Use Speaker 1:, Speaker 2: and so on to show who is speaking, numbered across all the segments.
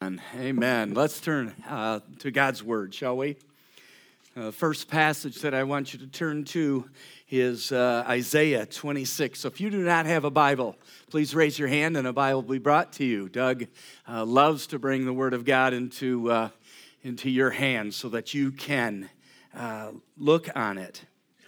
Speaker 1: Amen. Amen. Let's turn to God's Word, shall we? The first passage that I want you to turn to is Isaiah 26. So if you do not have a Bible, please raise your hand and a Bible will be brought to you. Doug loves to bring the Word of God into your hands so that you can look on it.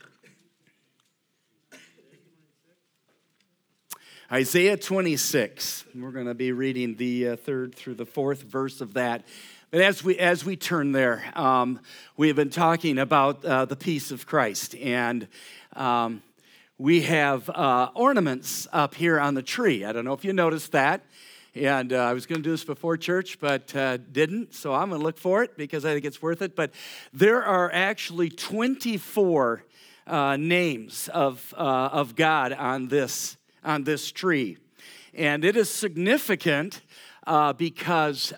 Speaker 1: Isaiah 26, we're going to be reading the third through the fourth verse of that. But as we turn there, we have been talking about the peace of Christ. And we have ornaments up here on the tree. I don't know if you noticed that. And I was going to do this before church, but didn't. So I'm going to look for it because I think it's worth it. But there are actually 24 names of God on this tree. And it is significant because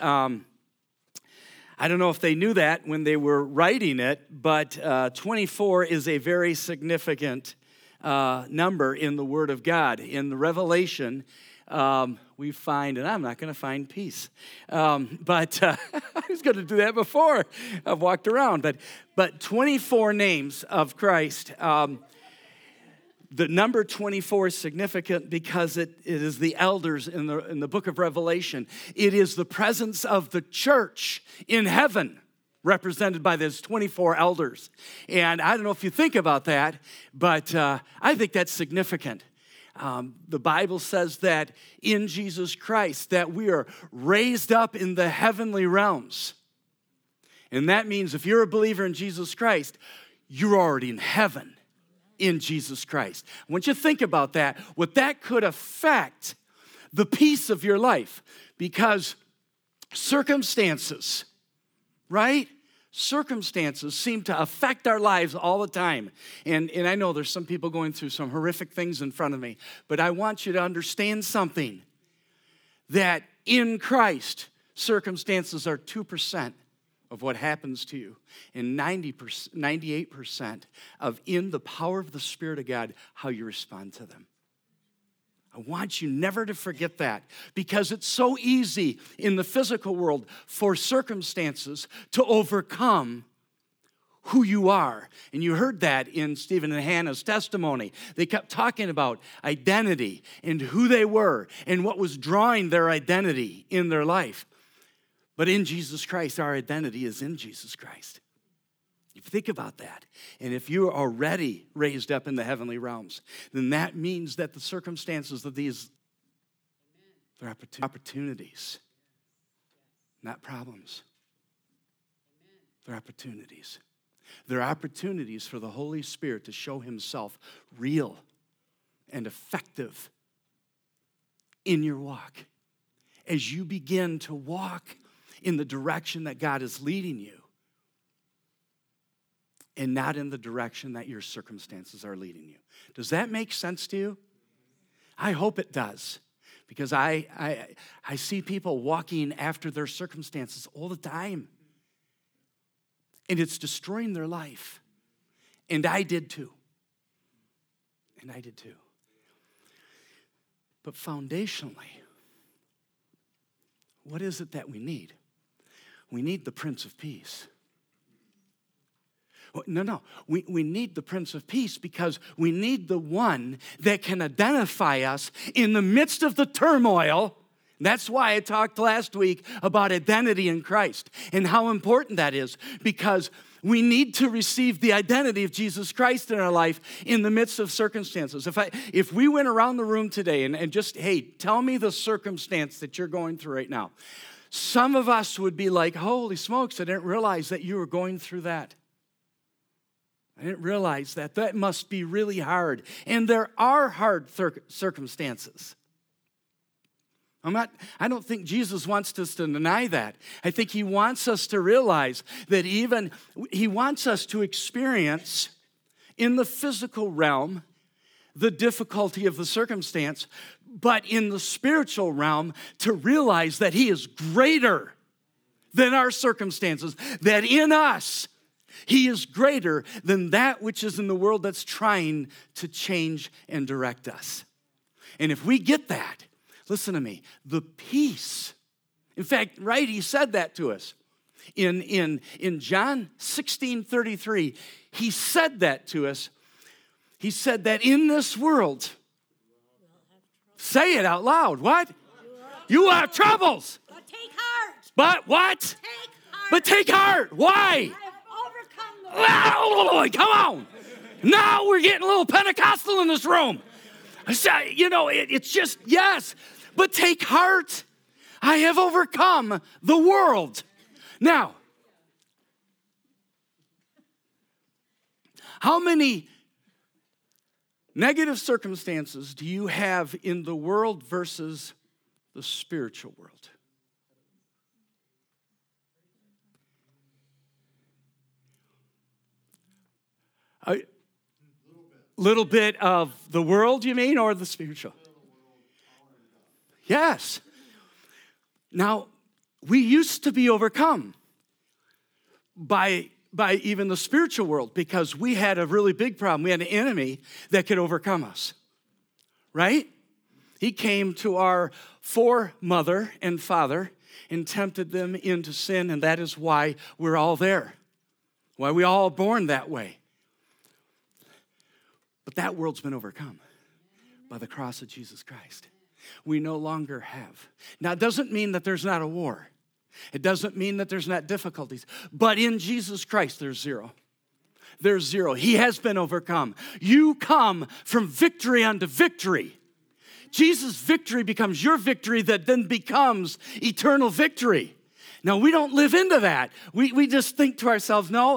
Speaker 1: I don't know if they knew that when they were writing it, but 24 is a very significant number in the Word of God. In the Revelation, we find, and I'm not going to find peace, but I was going to do that before I've walked around, but 24 names of Christ. The number 24 is significant because it is the elders in the book of Revelation. It is the presence of the church in heaven represented by those 24 elders. And I don't know if you think about that, but I think that's significant. The Bible says that in Jesus Christ that we are raised up in the heavenly realms. And that means if you're a believer in Jesus Christ, you're already in heaven. In Jesus Christ. I want you to think about that, what that could affect the peace of your life, because circumstances, right? Circumstances seem to affect our lives all the time. And I know there's some people going through some horrific things in front of me, but I want you to understand something, that in Christ, circumstances are 2% of what happens to you, and 98% of in the power of the Spirit of God, how you respond to them. I want you never to forget that, because it's so easy in the physical world for circumstances to overcome who you are. And you heard that in Stephen and Hannah's testimony. They kept talking about identity and who they were and what was drawing their identity in their life. But in Jesus Christ, our identity is in Jesus Christ. If you think about that, and if you're already raised up in the heavenly realms, then that means that the circumstances of these, they're opportunities, not problems. They're opportunities. They're opportunities for the Holy Spirit to show himself real and effective in your walk. As you begin to walk in the direction that God is leading you, and not in the direction that your circumstances are leading you. Does that make sense to you? I hope it does, because I see people walking after their circumstances all the time, and it's destroying their life. And I did too. But foundationally, what is it that we need? We need the Prince of Peace. No. We need the Prince of Peace because we need the one that can identify us in the midst of the turmoil. That's why I talked last week about identity in Christ and how important that is, because we need to receive the identity of Jesus Christ in our life in the midst of circumstances. If we went around the room today and just, hey, tell me the circumstance that you're going through right now. Some of us would be like, holy smokes, I didn't realize that you were going through that. I didn't realize that. That must be really hard. And there are hard circumstances. I don't think Jesus wants us to deny that. I think he wants us to realize that he wants us to experience in the physical realm the difficulty of the circumstance, but in the spiritual realm to realize that he is greater than our circumstances, that in us he is greater than that which is in the world that's trying to change and direct us. And if we get that, listen to me, the peace In fact, right, he said that to us. In John 16:33, he said that to us. He said that in this world, say it out loud, what? You will have troubles.
Speaker 2: But take heart.
Speaker 1: But what?
Speaker 2: Take heart.
Speaker 1: But take heart. Why?
Speaker 2: I have overcome the world.
Speaker 1: Come on. Now we're getting a little Pentecostal in this room. You know, it's just, yes, but take heart. I have overcome the world. Now, how many negative circumstances do you have in the world versus the spiritual world? A little bit of the world, you mean, or the spiritual? Yes. Now, we used to be overcome by even the spiritual world because we had a really big problem. We had an enemy that could overcome us, right? He came to our foremother and father and tempted them into sin, and that is why we're all there, why we all born that way. But that world's been overcome by the cross of Jesus Christ. We no longer have. Now, it doesn't mean that there's not a war. It doesn't mean that there's not difficulties. But in Jesus Christ, there's zero. There's zero. He has been overcome. You come from victory unto victory. Jesus' victory becomes your victory that then becomes eternal victory. Now, we don't live into that. We just think to ourselves, no,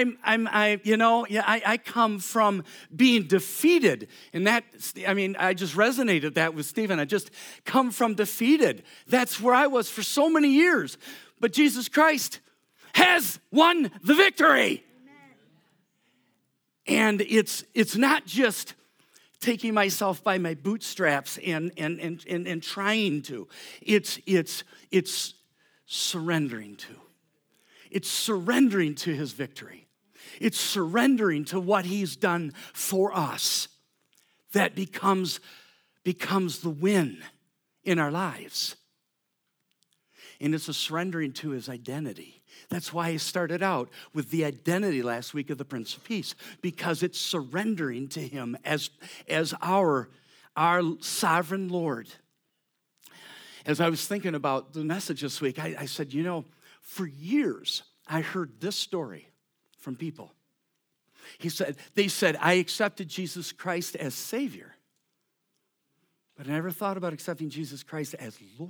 Speaker 1: I come from being defeated. And that, I just resonated that with Stephen. I just come from defeated. That's where I was for so many years. But Jesus Christ has won the victory. Amen. And it's not just taking myself by my bootstraps and trying to. It's surrendering to. It's surrendering to his victory. It's surrendering to what he's done for us. That becomes the win in our lives. And it's a surrendering to his identity. That's why I started out with the identity last week of the Prince of Peace, because it's surrendering to him as our sovereign Lord. As I was thinking about the message this week, I said, for years, I heard this story from people. They said, I accepted Jesus Christ as Savior, but I never thought about accepting Jesus Christ as Lord.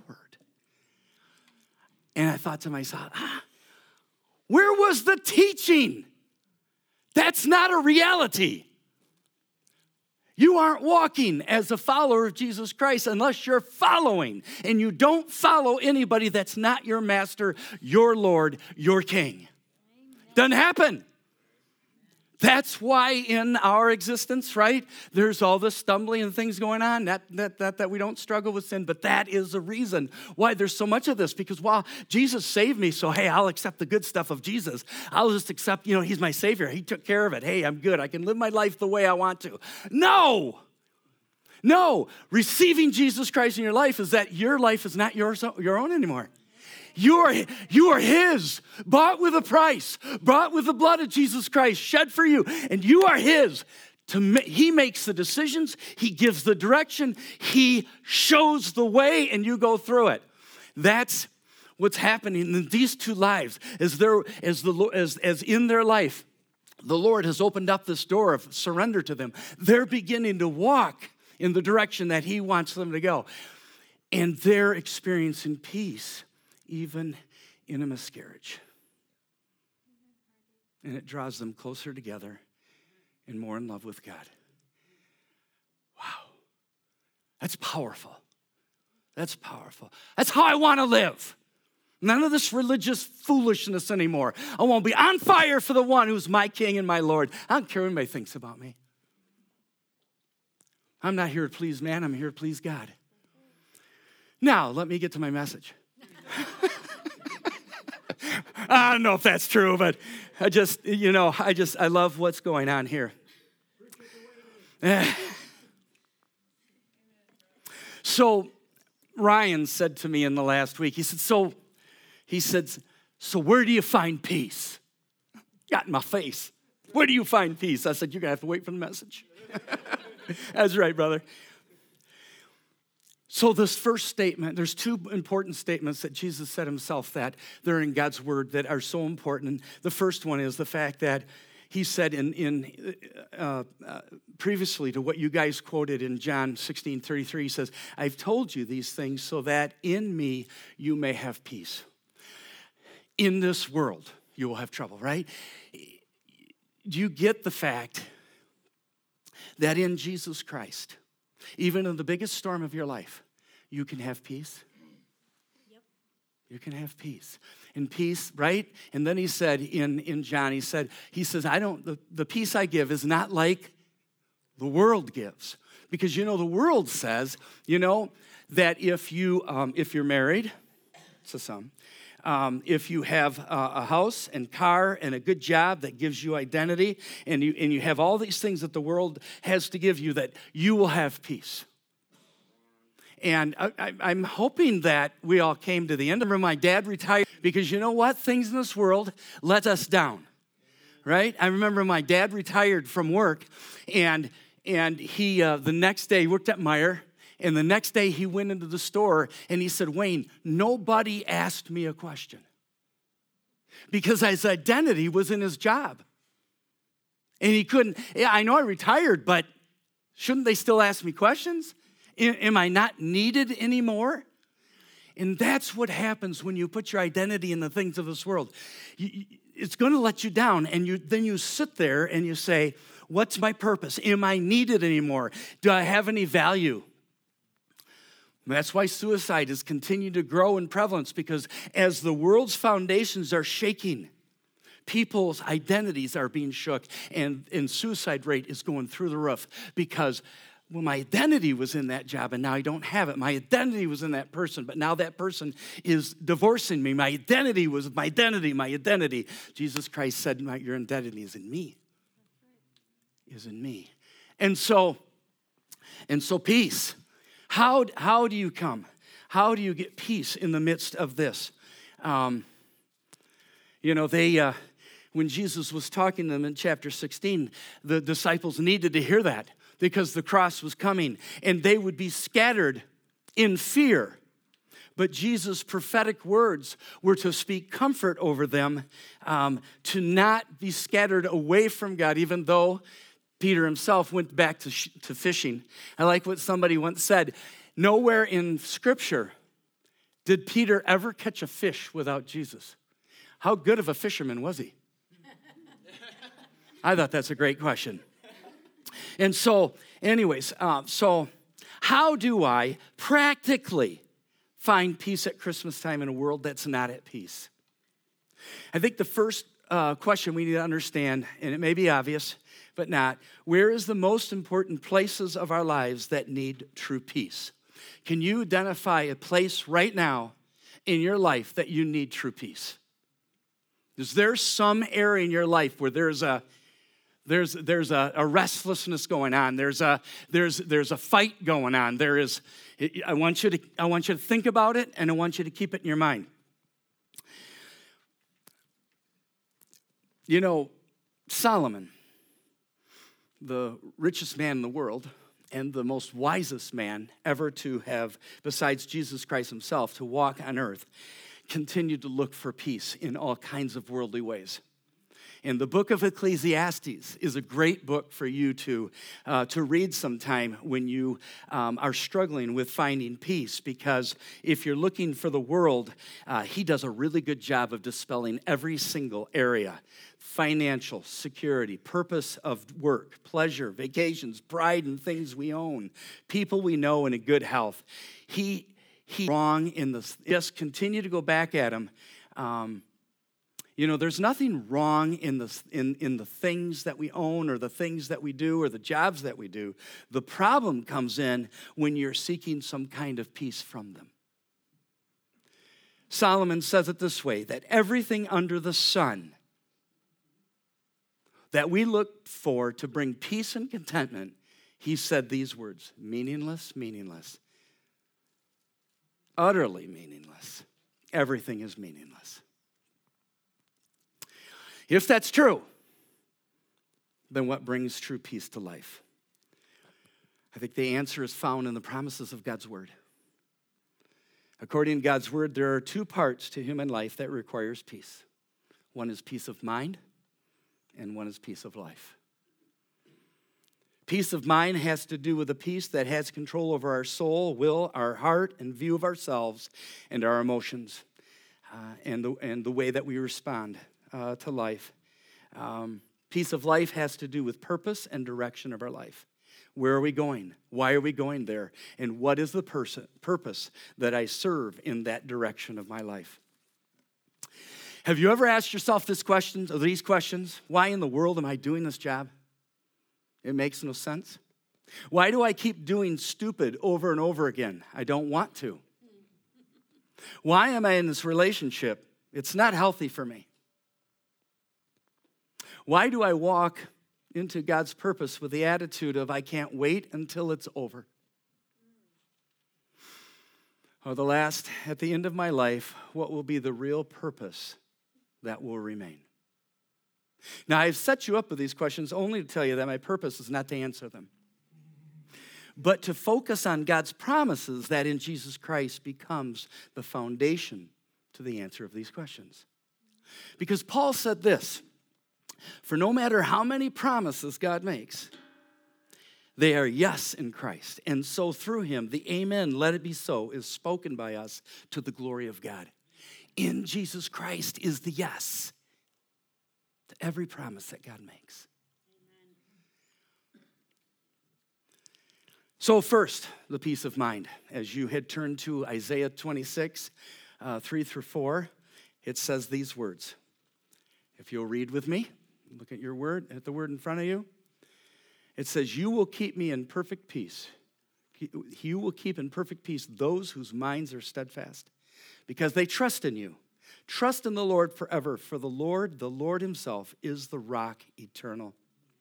Speaker 1: And I thought to myself, where was the teaching? That's not a reality. You aren't walking as a follower of Jesus Christ unless you're following. And you don't follow anybody that's not your master, your Lord, your King. Doesn't happen. That's why in our existence, right, there's all this stumbling and things going on, that we don't struggle with sin, but that is the reason why there's so much of this, because, Jesus saved me, so, hey, I'll accept the good stuff of Jesus. I'll just accept, he's my Savior. He took care of it. Hey, I'm good. I can live my life the way I want to. No, receiving Jesus Christ in your life is that your life is not your own anymore. You are his, bought with a price, bought with the blood of Jesus Christ, shed for you, and you are his. He makes the decisions, he gives the direction, he shows the way, and you go through it. That's what's happening in these two lives. As in their life, the Lord has opened up this door of surrender to them. They're beginning to walk in the direction that he wants them to go, and they're experiencing peace. Even in a miscarriage. And it draws them closer together and more in love with God. Wow. That's powerful. That's powerful. That's how I want to live. None of this religious foolishness anymore. I want to be on fire for the one who's my King and my Lord. I don't care what anybody thinks about me. I'm not here to please man. I'm here to please God. Now, let me get to my message. I don't know if that's true, but I love what's going on here. So Ryan said to me in the last week, he said, so where do you find peace? Got in my face. Where do you find peace? I said, you're going to have to wait for the message. That's right, brother. So this first statement, there's two important statements that Jesus said himself that they're in God's word that are so important. And the first one is the fact that he said previously to what you guys quoted in John 16:33, he says, I've told you these things so that in me you may have peace. In this world you will have trouble, right? Do you get the fact that in Jesus Christ, even in the biggest storm of your life, you can have peace?
Speaker 2: Yep.
Speaker 1: You can have peace. And peace, right? And then he said in John, he says, the peace I give is not like the world gives. Because, the world says, that if you're married, to some, if you have a house and car and a good job that gives you identity, and you have all these things that the world has to give you, that you will have peace. And I'm hoping that we all came to the end of it. My dad retired because you know what? Things in this world let us down, right? I remember my dad retired from work, and he the next day worked at Meijer. And the next day he went into the store and he said, Wayne, nobody asked me a question. Because his identity was in his job. And he couldn't, I know I retired, but shouldn't they still ask me questions? Am I not needed anymore? And that's what happens when you put your identity in the things of this world. It's going to let you down. And then you sit there and you say, what's my purpose? Am I needed anymore? Do I have any value? That's why suicide has continued to grow in prevalence, because as the world's foundations are shaking, people's identities are being shook, and suicide rate is going through the roof because, well, my identity was in that job and now I don't have it. My identity was in that person, but now that person is divorcing me. My identity was my identity. Jesus Christ said, your identity is in me. Is in me. And so peace. How do you come? How do you get peace in the midst of this? When Jesus was talking to them in chapter 16, the disciples needed to hear that because the cross was coming and they would be scattered in fear. But Jesus' prophetic words were to speak comfort over them, to not be scattered away from God, even though Peter himself went back to fishing. I like what somebody once said. Nowhere in Scripture did Peter ever catch a fish without Jesus. How good of a fisherman was he? I thought that's a great question. And so, anyways, so how do I practically find peace at Christmas time in a world that's not at peace? I think the first question we need to understand, and it may be obvious, but not, where is the most important places of our lives that need true peace? Can you identify a place right now in your life that you need true peace? Is there some area in your life where there's a restlessness going on? There's a fight going on. I want you to think about it, and I want you to keep it in your mind. Solomon, the richest man in the world and the most wisest man ever to have, besides Jesus Christ himself, to walk on earth, continued to look for peace in all kinds of worldly ways. And the book of Ecclesiastes is a great book for you to read sometime when you are struggling with finding peace, because if you're looking for the world, he does a really good job of dispelling every single area. Financial security, purpose of work, pleasure, vacations, pride in things we own, people we know, and a good health. He wrong in this. Just continue to go back at him. There's nothing wrong in the things that we own or the things that we do or the jobs that we do. The problem comes in when you're seeking some kind of peace from them. Solomon says it this way, that everything under the sun that we look for to bring peace and contentment, he said these words, meaningless, meaningless. Utterly meaningless. Everything is meaningless. If that's true, then what brings true peace to life? I think the answer is found in the promises of God's word. According to God's word, there are two parts to human life that requires peace. One is peace of mind, and one is peace of life. Peace of mind has to do with a peace that has control over our soul, will, our heart, and view of ourselves and our emotions, and the way that we respond to life. Peace of life has to do with purpose and direction of our life. Where are we going? Why are we going there? And what is the purpose that I serve in that direction of my life? Have you ever asked yourself these questions? Why in the world am I doing this job? It makes no sense. Why do I keep doing stupid over and over again? I don't want to. Why am I in this relationship? It's not healthy for me. Why do I walk into God's purpose with the attitude of I can't wait until it's over? Or at the end of my life, what will be the real purpose that will remain? Now, I've set you up with these questions only to tell you that my purpose is not to answer them, but to focus on God's promises that in Jesus Christ becomes the foundation to the answer of these questions. Because Paul said this, for no matter how many promises God makes, they are yes in Christ. And so through him, the amen, let it be so, is spoken by us to the glory of God. In Jesus Christ is the yes to every promise that God makes. Amen. So first, the peace of mind. As you had turned to Isaiah 26, 3 through 4, it says these words. If you'll read with me, look at your word, at the word in front of you. It says, you will keep me in perfect peace. You will keep in perfect peace those whose minds are steadfast, because they trust in you. Trust in the Lord forever, for the Lord himself is the rock eternal.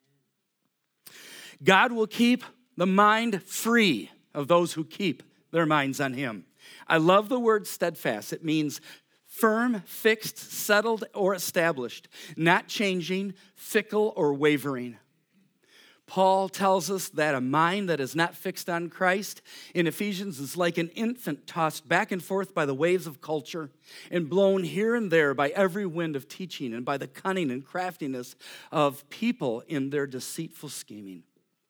Speaker 1: God will keep the mind free of those who keep their minds on him. I love the word steadfast. It means firm, fixed, settled, or established, not changing, fickle, or wavering. Paul tells us that a mind that is not fixed on Christ in Ephesians is like an infant tossed back and forth by the waves of culture and blown here and there by every wind of teaching and by the cunning and craftiness of people in their deceitful scheming.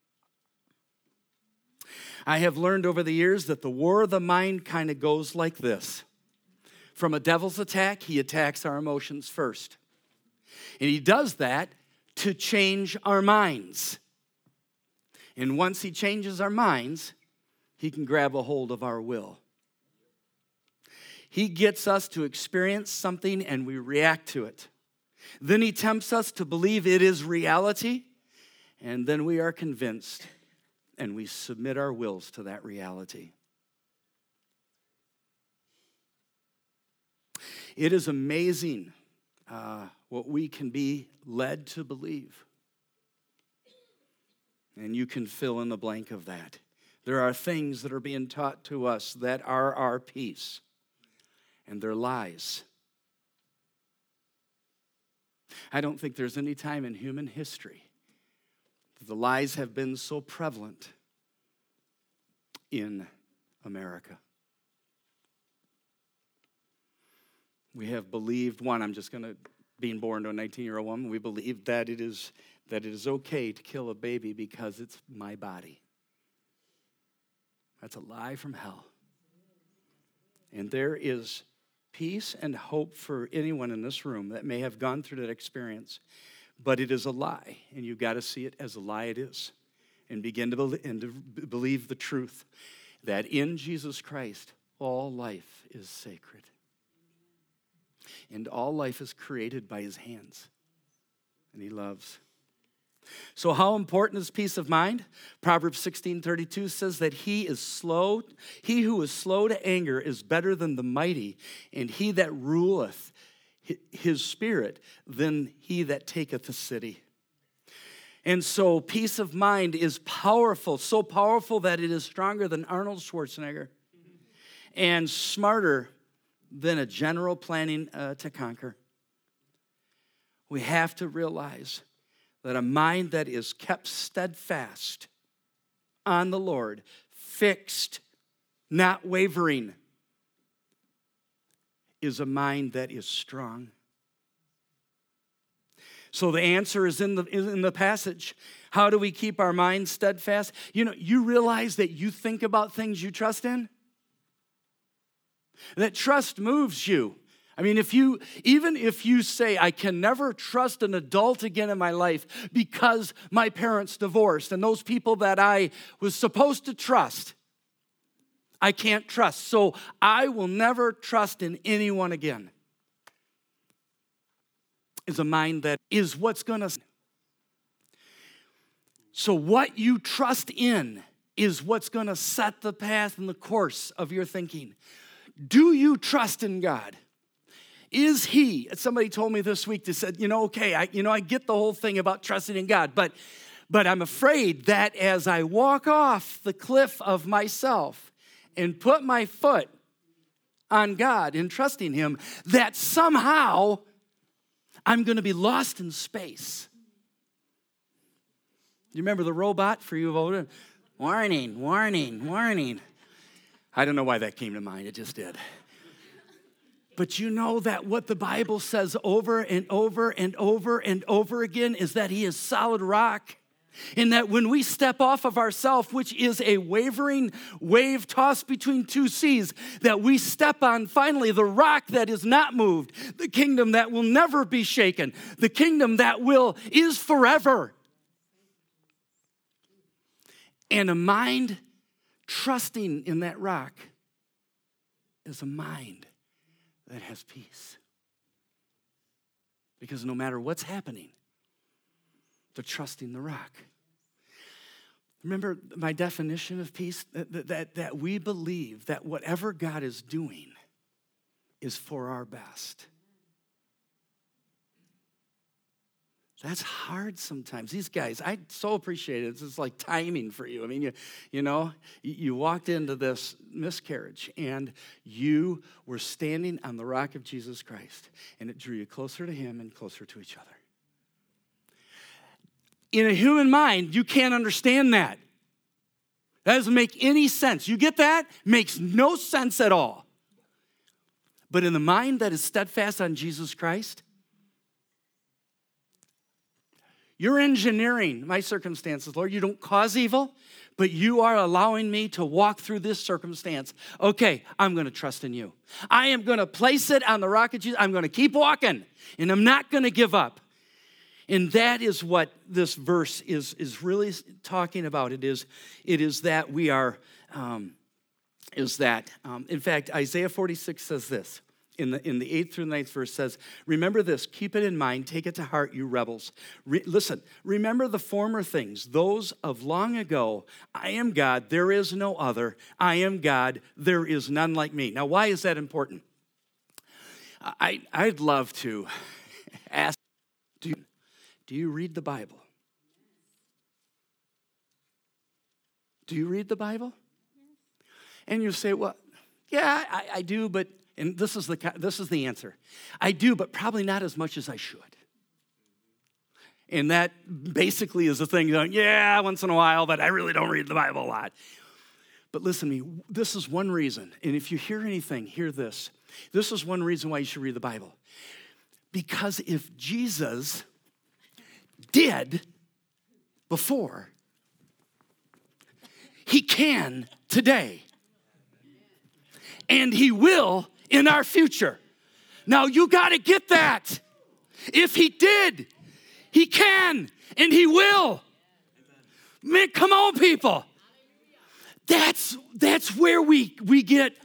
Speaker 1: I have learned over the years that the war of the mind kind of goes like this. From a devil's attack, he attacks our emotions first. And he does that to change our minds. And once he changes our minds, he can grab a hold of our will. He gets us to experience something and we react to it. Then he tempts us to believe it is reality, and then we are convinced and we submit our wills to that reality. It is amazing what we can be led to believe. And you can fill in the blank of that. There are things that are being taught to us that are our peace, and they're lies. I don't think there's any time in human history that the lies have been so prevalent in America. We have believed, being born to a 19-year-old woman, we believe that it is okay to kill a baby because it's my body. That's a lie from hell. And there is peace and hope for anyone in this room that may have gone through that experience, but it is a lie, and you've got to see it as a lie it is, and begin to believe the truth that in Jesus Christ, all life is sacred. And all life is created by his hands, and he loves. So how important is peace of mind? Proverbs 16:32 says that he who is slow to anger is better than the mighty, and he that ruleth his spirit than he that taketh a city. And so peace of mind is powerful, so powerful that it is stronger than Arnold Schwarzenegger. and smarter than a general planning to conquer. We have to realize that a mind that is kept steadfast on the Lord, fixed, not wavering, is a mind that is strong. So the answer is in the passage. How do we keep our minds steadfast? You know, you realize that you think about things you trust in? That trust moves you. I mean, even if you say, I can never trust an adult again in my life because my parents divorced and those people that I was supposed to trust, I can't trust. So I will never trust in anyone again. Is a mind that is what's going to. So what you trust in is what's going to set the path and the course of your thinking. Do you trust in God? Is he, somebody told me this week, they said, I get the whole thing about trusting in God, but I'm afraid that as I walk off the cliff of myself and put my foot on God and trusting him, that somehow I'm going to be lost in space. You remember the robot for you voted? Warning, warning, warning. I don't know why that came to mind. It just did. But you know that what the Bible says over and over and over and over again is that he is solid rock. And that when we step off of ourselves, which is a wavering wave tossed between two seas, that we step on finally the rock that is not moved, the kingdom that will never be shaken, the kingdom that is forever. And a mind trusting in that rock is a mind that has peace. Because no matter what's happening, they're trusting the rock. Remember my definition of peace? That we believe that whatever God is doing is for our best. That's hard sometimes. These guys, I so appreciate it. It's just like timing for you. I mean, you walked into this miscarriage and you were standing on the rock of Jesus Christ, and it drew you closer to him and closer to each other. In a human mind, you can't understand that. That doesn't make any sense. You get that? Makes no sense at all. But in the mind that is steadfast on Jesus Christ, you're engineering my circumstances, Lord. You don't cause evil, but you are allowing me to walk through this circumstance. Okay, I'm going to trust in you. I am going to place it on the rock of Jesus. I'm going to keep walking, and I'm not going to give up. And that is what this verse is really talking about. It is that we are, in fact, Isaiah 46 says this. In the 8th through the 9th verse says, remember this, keep it in mind, take it to heart, you rebels. Listen, remember the former things, those of long ago. I am God, there is no other. I am God, there is none like me. Now, why is that important? I'd love to ask, do you read the Bible? Do you read the Bible? And you say, well, yeah, I do, but... And this is the answer. I do, but probably not as much as I should. And that basically is the thing going, yeah, once in a while, but I really don't read the Bible a lot. But listen to me, this is one reason. And if you hear anything, hear this. This is one reason why you should read the Bible. Because if Jesus did before, he can today. And he will in our future. Now you got to get that. If he did, he can and he will. Man, come on, people. That's where we get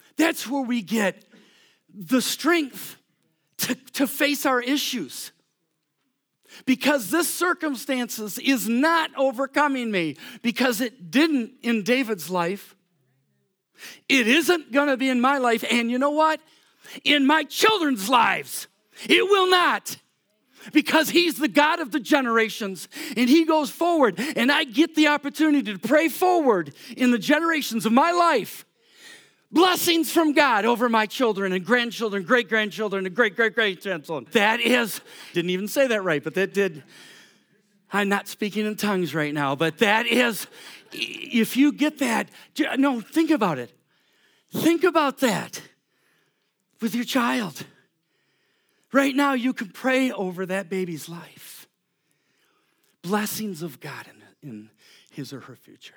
Speaker 1: the strength to face our issues. Because this circumstances is not overcoming me, because it didn't in David's life. It isn't going to be in my life. And you know what? In my children's lives, it will not. Because he's the God of the generations. And he goes forward. And I get the opportunity to pray forward in the generations of my life. Blessings from God over my children and grandchildren, great-grandchildren, and great-great-great-grandchildren. That is, didn't even say that right, but that did. I'm not speaking in tongues right now, but that is, if you get that, no, think about it. Think about that with your child. Right now, you can pray over that baby's life. Blessings of God in his or her future.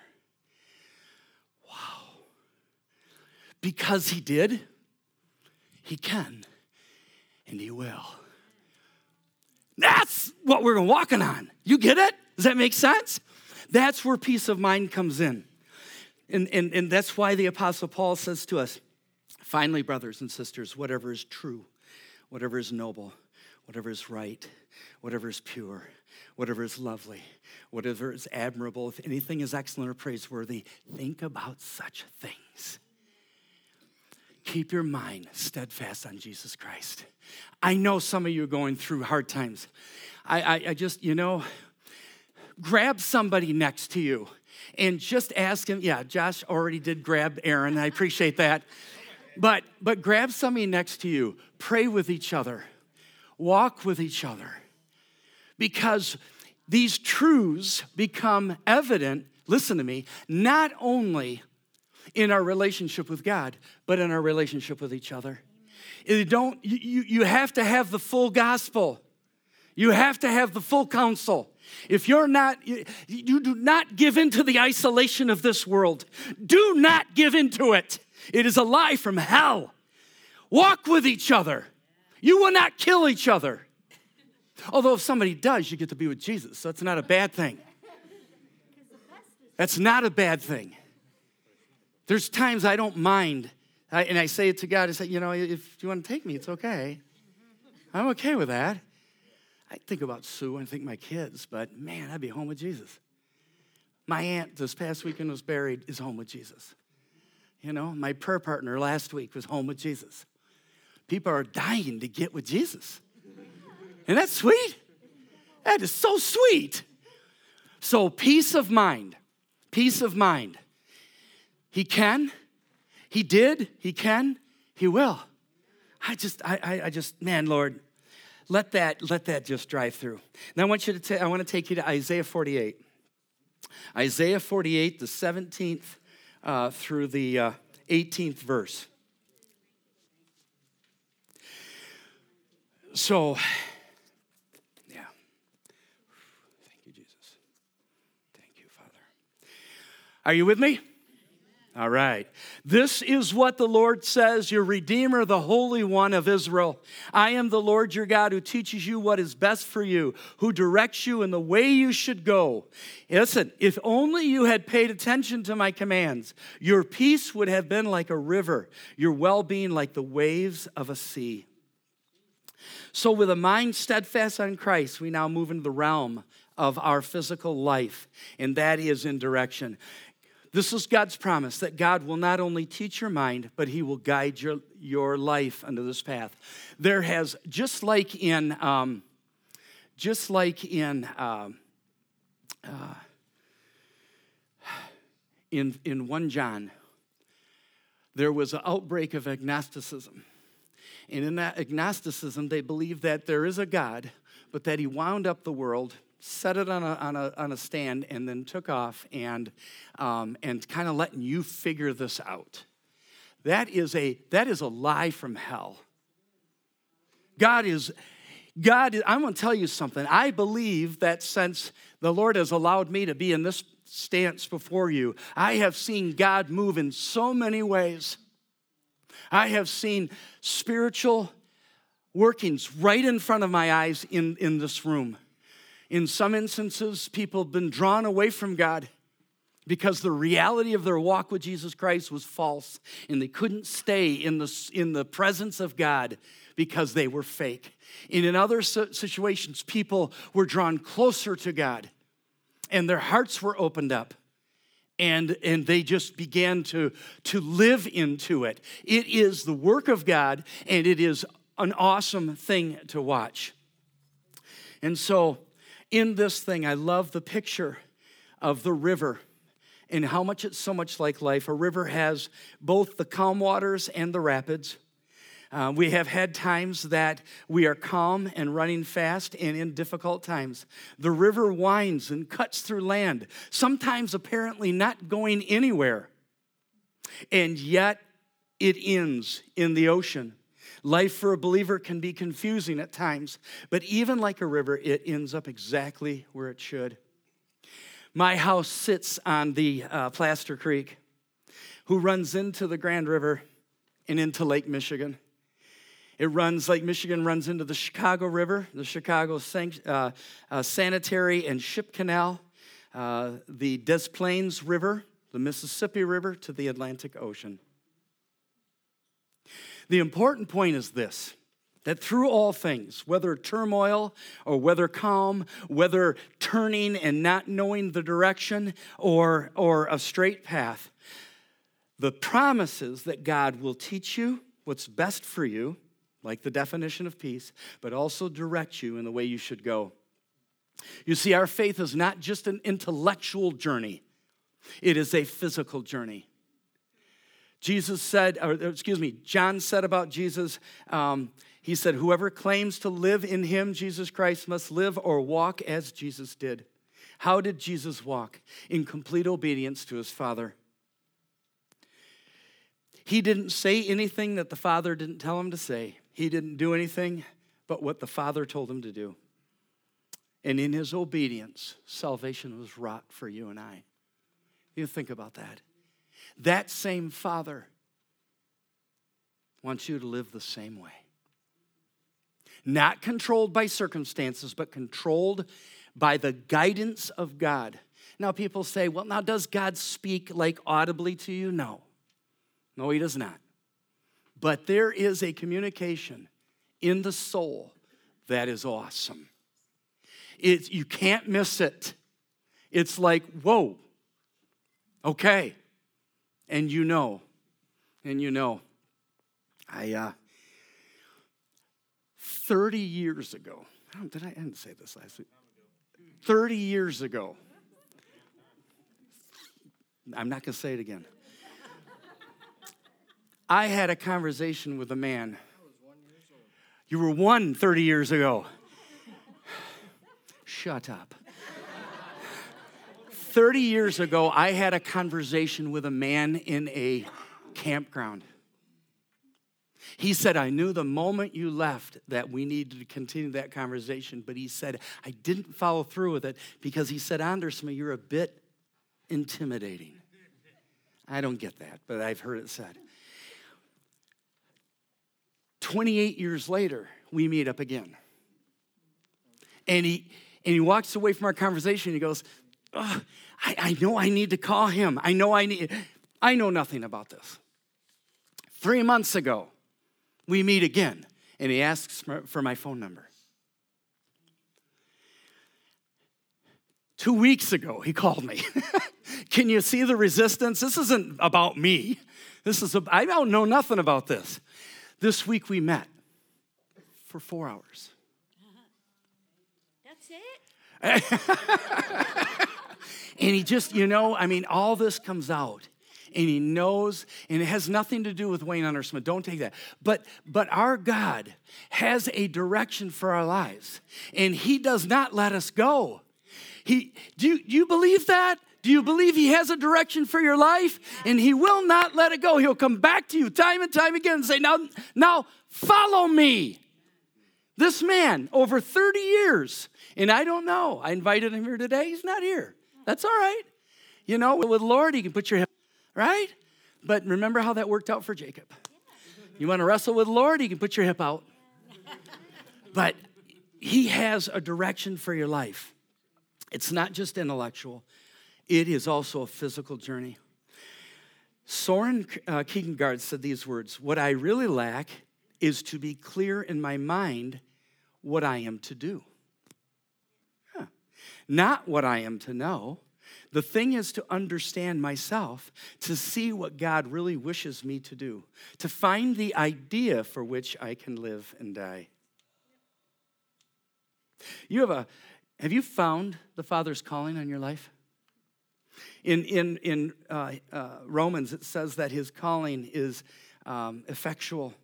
Speaker 1: Wow. Because he did, he can, and he will. That's what we're walking on. You get it? Does that make sense? That's where peace of mind comes in. And that's why the Apostle Paul says to us, finally, brothers and sisters, whatever is true, whatever is noble, whatever is right, whatever is pure, whatever is lovely, whatever is admirable, if anything is excellent or praiseworthy, think about such things. Keep your mind steadfast on Jesus Christ. I know some of you are going through hard times. I just, grab somebody next to you and just ask him. Yeah, Josh already did grab Aaron. I appreciate that. But grab somebody next to you. Pray with each other. Walk with each other. Because these truths become evident, listen to me, not only in our relationship with God, but in our relationship with each other. You have to have the full gospel. You have to have the full counsel. If you're not, you do not give into the isolation of this world. Do not give into it. It is a lie from hell. Walk with each other. You will not kill each other. Although if somebody does, you get to be with Jesus, so it's not a bad thing. That's not a bad thing. There's times I don't mind, and I say it to God, I say, if you want to take me, it's okay. I'm okay with that. I think about Sue and I think my kids, but man, I'd be home with Jesus. My aunt this past weekend was buried, is home with Jesus. My prayer partner last week was home with Jesus. People are dying to get with Jesus. Isn't that sweet? That is so sweet. So peace of mind. Peace of mind. He can, he did, he can, he will. I just, man, Lord, let that just drive through. Now I want to take you to Isaiah 48. Isaiah 48, the 17th through the 18th verse. So, yeah. Thank you, Jesus. Thank you, Father. Are you with me? All right. This is what the Lord says, your Redeemer, the Holy One of Israel. I am the Lord your God who teaches you what is best for you, who directs you in the way you should go. Listen, if only you had paid attention to my commands, your peace would have been like a river, your well-being like the waves of a sea. So with a mind steadfast on Christ, we now move into the realm of our physical life, and that is in direction. This is God's promise that God will not only teach your mind, but he will guide your life under this path. There has, just like in 1 John, there was an outbreak of agnosticism. And in that agnosticism, they believe that there is a God, but that he wound up the world, set it on a stand, and then took off and kind of letting you figure this out. That is a lie from hell. I'm going to tell you something. I believe that since the Lord has allowed me to be in this stance before you, I have seen God move in so many ways. I have seen spiritual workings right in front of my eyes in this room. In some instances, people have been drawn away from God because the reality of their walk with Jesus Christ was false, and they couldn't stay in the presence of God because they were fake. And in other situations, people were drawn closer to God, and their hearts were opened up, and they just began to live into it. It is the work of God, and it is an awesome thing to watch. And so, in this thing, I love the picture of the river. and how much it's so much like life. A river has both the calm waters and the rapids. We have had times that we are calm and running fast, and in difficult times. The river winds and cuts through land, sometimes apparently not going anywhere. And yet it ends in the ocean. Life for a believer can be confusing at times, but even like a river, it ends up exactly where it should. My house sits on the Plaster Creek, who runs into the Grand River and into Lake Michigan. Lake Michigan runs into the Chicago River, the Chicago Sanitary and Ship Canal, the Des Plaines River, the Mississippi River, to the Atlantic Ocean. The important point is this, that through all things, whether turmoil or whether calm, whether turning and not knowing the direction or a straight path, the promises that God will teach you what's best for you, like the definition of peace, but also direct you in the way you should go. You see, our faith is not just an intellectual journey. It is a physical journey. John said about Jesus, he said, whoever claims to live in him, Jesus Christ, must live or walk as Jesus did. How did Jesus walk? In complete obedience to his Father. He didn't say anything that the Father didn't tell him to say. He didn't do anything but what the Father told him to do. And in his obedience, salvation was wrought for you and I. You think about that. That same Father wants you to live the same way. Not controlled by circumstances, but controlled by the guidance of God. Now people say, well, now does God speak like audibly to you? No. No, he does not. But there is a communication in the soul that is awesome. You can't miss it. It's like, whoa, okay. And you know. I 30 years ago, I didn't say this last week. 30 years ago, I'm not going to say it again. I had a conversation with a man. You were 30 years ago. Shut up. 30 years ago, I had a conversation with a man in a campground. He said, I knew the moment you left that we needed to continue that conversation, but he said, I didn't follow through with it because he said, Andersma, you're a bit intimidating. I don't get that, but I've heard it said. 28 years later, we meet up again. And he walks away from our conversation and he goes, oh, I know I need to call him. I know nothing about this. 3 months ago, we meet again, and he asks for my phone number. 2 weeks ago, he called me. Can you see the resistance? This isn't about me. I don't know nothing about this. This week we met for 4 hours.
Speaker 2: That's it?
Speaker 1: And he just, all this comes out. And he knows, and it has nothing to do with Wayne Andersma. Don't take that. But our God has a direction for our lives. And he does not let us go. Do you believe that? Do you believe he has a direction for your life? And he will not let it go. He'll come back to you time and time again and say, now follow me. This man, over 30 years, and I don't know. I invited him here today. He's not here. That's all right. With the Lord, he can put your hip, right? But remember how that worked out for Jacob. You want to wrestle with the Lord, he can put your hip out. But he has a direction for your life. It's not just intellectual. It is also a physical journey. Soren Kierkegaard said these words, what I really lack is to be clear in my mind what I am to do. Not what I am to know. The thing is to understand myself, to see what God really wishes me to do, to find the idea for which I can live and die. Have you found the Father's calling on your life? In Romans, it says that his calling is effectual.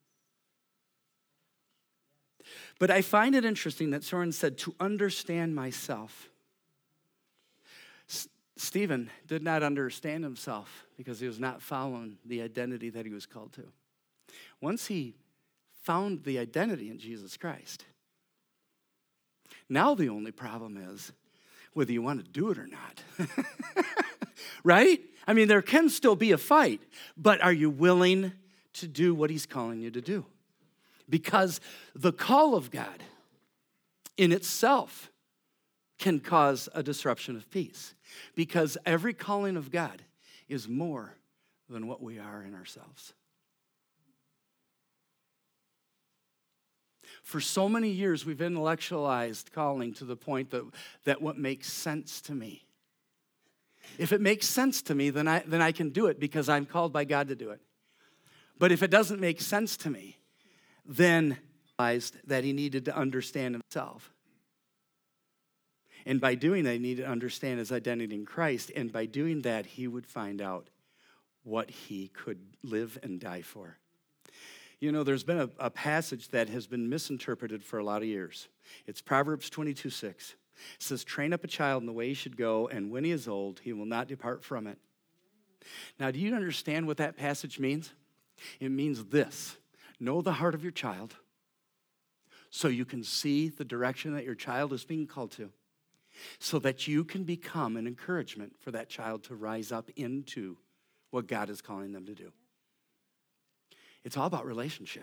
Speaker 1: But I find it interesting that Soren said, to understand myself. Stephen did not understand himself because he was not following the identity that he was called to. Once he found the identity in Jesus Christ, now the only problem is whether you want to do it or not. Right? I mean, there can still be a fight, but are you willing to do what he's calling you to do? Because the call of God in itself can cause a disruption of peace. Because every calling of God is more than what we are in ourselves. For so many years, we've intellectualized calling to the point that what makes sense to me. If it makes sense to me, then I can do it because I'm called by God to do it. But if it doesn't make sense to me, then realized that he needed to understand himself. And by doing that, he needed to understand his identity in Christ. And by doing that, he would find out what he could live and die for. You know, there's been a passage that has been misinterpreted for a lot of years. It's Proverbs 22:6. It says, train up a child in the way he should go, and when he is old, he will not depart from it. Now, do you understand what that passage means? It means this. Know the heart of your child so you can see the direction that your child is being called to, so that you can become an encouragement for that child to rise up into what God is calling them to do. It's all about relationship.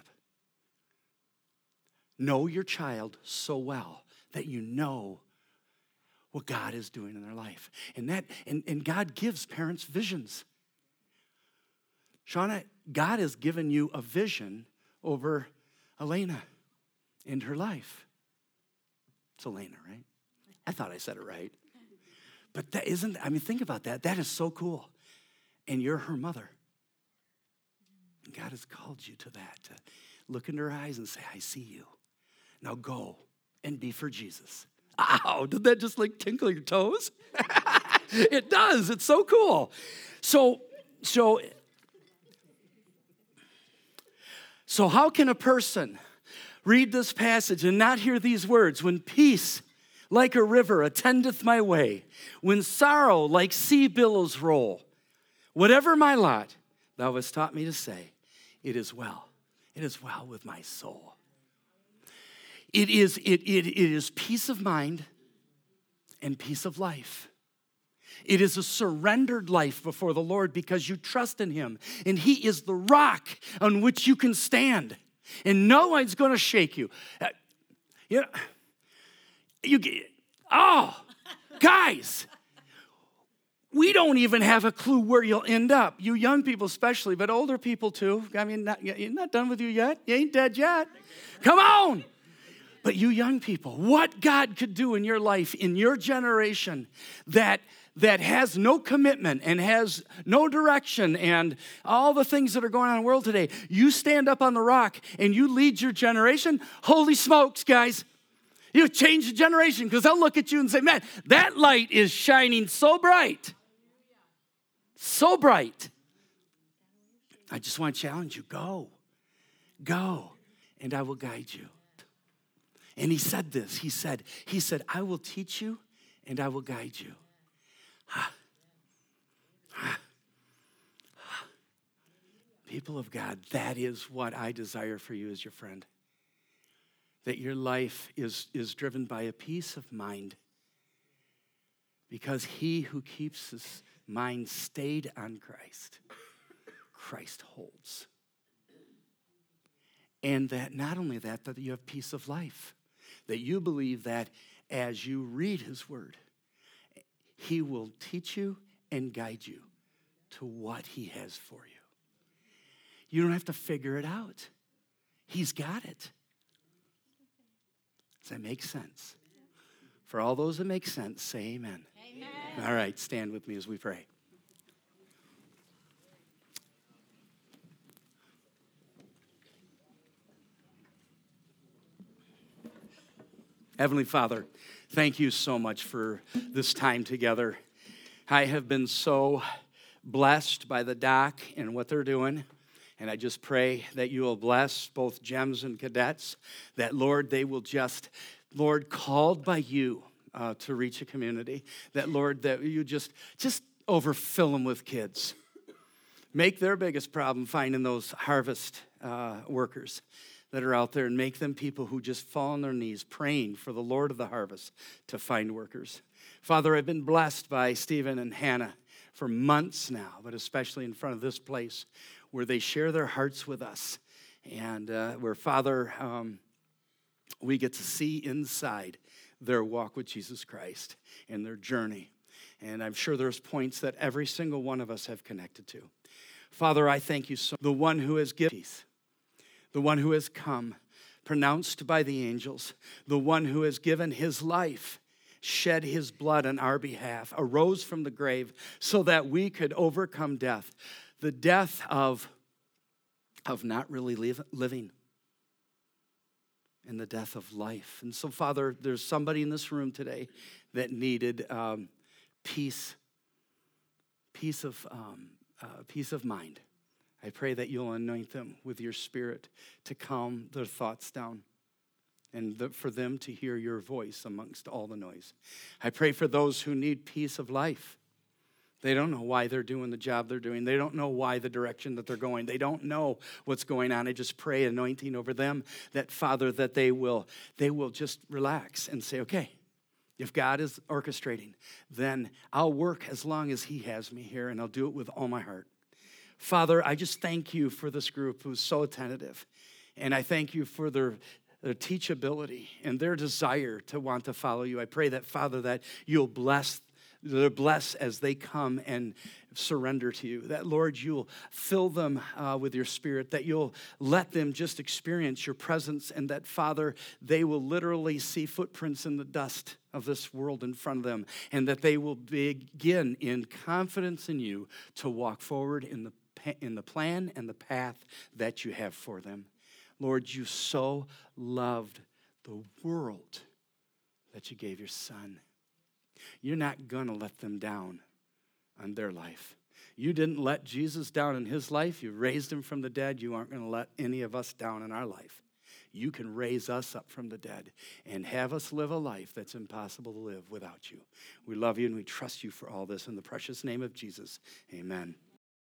Speaker 1: Know your child so well that you know what God is doing in their life. And God gives parents visions. Shauna, God has given you a vision over Elena and her life. It's Elena, right? I thought I said it right. But that isn't, I mean, think about that. That is so cool. And you're her mother. And God has called you to that, to look into her eyes and say, I see you. Now go and be for Jesus. Ow, did that just like tinkle your toes? It does. It's so cool. So how can a person read this passage and not hear these words? When peace like a river attendeth my way, when sorrow like sea billows roll, whatever my lot, thou hast taught me to say, it is well. It is well with my soul. It is peace of mind and peace of life. It is a surrendered life before the Lord because you trust in him. And he is the rock on which you can stand. And no one's going to shake you. Guys, we don't even have a clue where you'll end up. You young people especially, but older people too. I mean, you're not done with you yet. You ain't dead yet. Come on. But you young people, what God could do in your life, in your generation, that has no commitment and has no direction and all the things that are going on in the world today, you stand up on the rock and you lead your generation, holy smokes, guys. You change the generation because they'll look at you and say, man, that light is shining so bright. So bright. I just want to challenge you, go, and I will guide you. And he said this, he said, I will teach you and I will guide you. People of God, that is what I desire for you as your friend. That your life is driven by a peace of mind. Because he who keeps his mind stayed on Christ holds. And that not only that you have peace of life. That you believe that as you read his word, he will teach you and guide you to what he has for you. You don't have to figure it out. He's got it. Does that make sense? For all those that make sense, say amen. Amen. All right, stand with me as we pray. Heavenly Father, thank you so much for this time together. I have been so blessed by the doc and what they're doing. And I just pray that you will bless both GEMS and cadets, that, Lord, they will just, Lord, called by you to reach a community, that, Lord, that you just overfill them with kids. Make their biggest problem finding those harvest workers that are out there, and make them people who just fall on their knees praying for the Lord of the harvest to find workers. Father, I've been blessed by Stephen and Hannah for months now, but especially in front of this place where they share their hearts with us, and where, Father, we get to see inside their walk with Jesus Christ and their journey. And I'm sure there's points that every single one of us have connected to. Father, I thank you so much. The one who has given peace, the one who has come, pronounced by the angels, the one who has given his life, shed his blood on our behalf, arose from the grave so that we could overcome death, the death of not really living, and the death of life. And so, Father, there's somebody in this room today that needed peace of mind. I pray that you'll anoint them with your Spirit to calm their thoughts down, and for them to hear your voice amongst all the noise. I pray for those who need peace of life. They don't know why they're doing the job they're doing. They don't know why the direction that they're going. They don't know what's going on. I just pray anointing over them, that, Father, that they will just relax and say, okay, if God is orchestrating, then I'll work as long as he has me here, and I'll do it with all my heart. Father, I just thank you for this group who's so attentive, and I thank you for their teachability and their desire to want to follow you. I pray that, Father, that you'll bless as they come and surrender to you. That, Lord, you'll fill them with your Spirit, that you'll let them just experience your presence, and that, Father, they will literally see footprints in the dust of this world in front of them, and that they will begin in confidence in you to walk forward in the plan and the path that you have for them. Lord, you so loved the world that you gave your Son. You're not going to let them down on their life. You didn't let Jesus down in his life. You raised him from the dead. You aren't going to let any of us down in our life. You can raise us up from the dead and have us live a life that's impossible to live without you. We love you and we trust you for all this. In the precious name of Jesus, amen.